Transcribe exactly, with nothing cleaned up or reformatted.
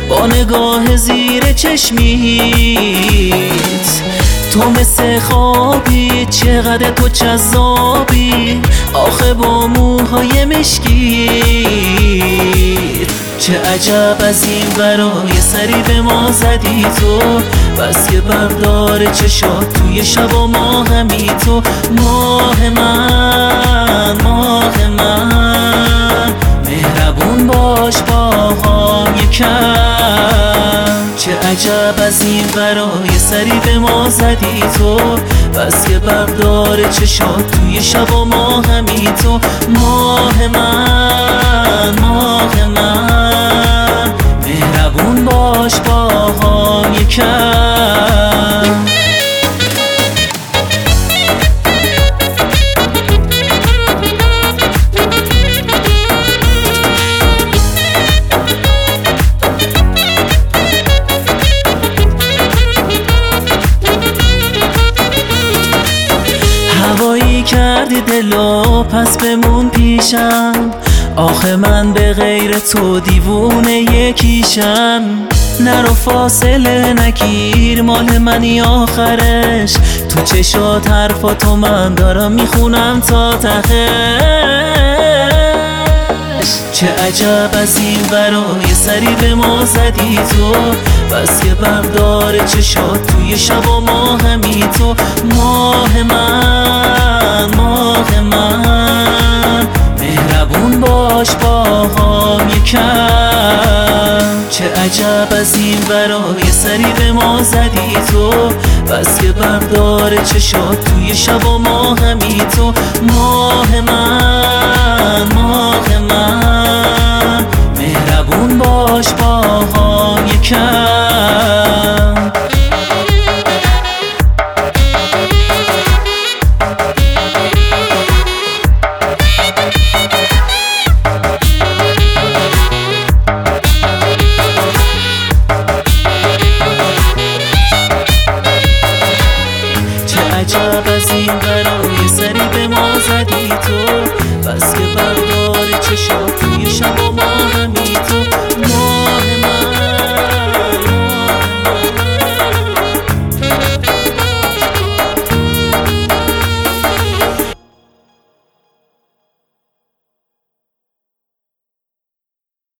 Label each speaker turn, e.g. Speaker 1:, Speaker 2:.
Speaker 1: با نگاه زیر چشمیت. تو مثل خوابی، چقدر تو جذابی، آخه با موهای مشکیت. چه عجب از این برای سری به ما زدی تو، بس که بردار چشات توی شب و ماهمی تو. ماه من، ماه من، مهربون باش باهام یکم. چه عجب از این برای سری به ما زدی تو، بس که بردار چشات توی شب و ماهمی تو. ماه من، ماه من، مهربون باش باهام یکم. هوایی کردی دلو پس بمون پیشم، آخه من به غیر تو دیوونه یکیشم. نرو فاصله نگیر، مال منی آخرش، تو چشات حرفاتو من دارم میخونم تا تهش. چه عجب از این برای سری به ما زدی تو، بس که بردار چشات توی شب و ماهمی تو. ماه من، ماه من، مهربون باش باهام یکم. چه عجب از این برای سری به ما زدی تو، بس که بردار چشات توی شب و ماهمی تو. ماه من، ماه من، مهربون باش باهام